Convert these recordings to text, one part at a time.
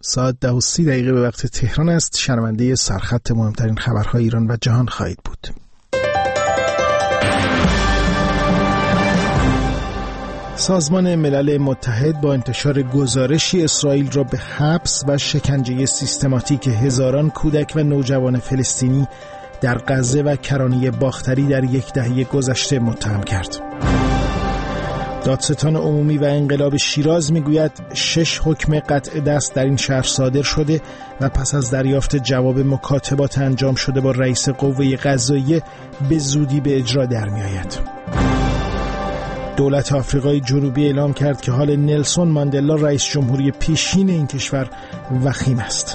ساعت 10:30 به وقت تهران است. شنونده سرخط مهمترین خبرهای ایران و جهان خواهید بود. سازمان ملل متحد با انتشار گزارشی اسرائیل را به حبس و شکنجه سیستماتیک هزاران کودک و نوجوان فلسطینی در غزه و کرانه باختری در یک دهه گذشته متهم کرد. دادستان عمومی و انقلاب شیراز میگوید 6 حکم قطع دست در این شهر صادر شده و پس از دریافت جواب مکاتبات انجام شده با رئیس قوه قضاییه به زودی به اجرا در میآید. دولت آفریقای جنوبی اعلام کرد که حال نلسون ماندلا رئیس جمهوری پیشین این کشور وخیم است.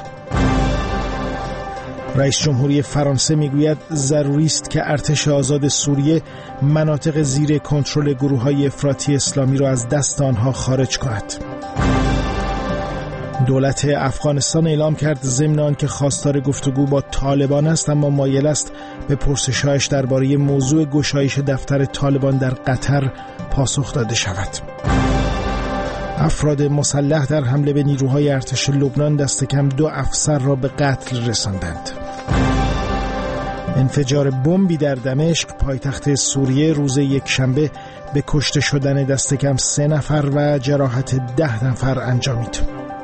رئیس جمهوری فرانسه میگوید ضروری است که ارتش آزاد سوریه مناطق زیر کنترل گروه‌های افراطی اسلامی را از دست آنها خارج کند. دولت افغانستان اعلام کرد ضمن آنکه خواستار گفتگو با طالبان است اما مایل است به پرسش‌هایش درباره موضوع گشایش دفتر طالبان در قطر پاسخ داده شود. افراد مسلح در حمله به نیروهای ارتش لبنان دست کم 2 افسر را به قتل رساندند. انفجار بمبی در دمشق پایتخت سوریه روز یکشنبه به کشته شدن دست کم 3 نفر و جراحت 10 نفر انجامید.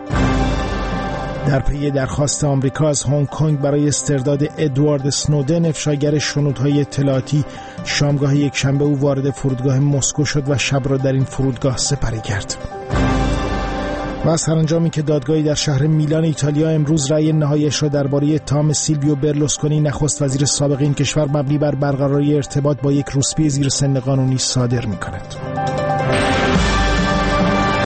در پی درخواست آمریکا از هنگ کنگ برای استرداد ادوارد اسنودن، افشاگر شنودهای اطلاعاتی، شامگاه یکشنبه او وارد فرودگاه مسکو شد و شب را در این فرودگاه سپری کرد. و از سرانجامی که دادگاهی در شهر میلان ایتالیا امروز رأی نهاییش را درباره اتهام سیلویو برلوسکونی نخست وزیر سابق این کشور مبنی بر برقراری ارتباط با یک روسپی زیر سن قانونی صادر می‌کند.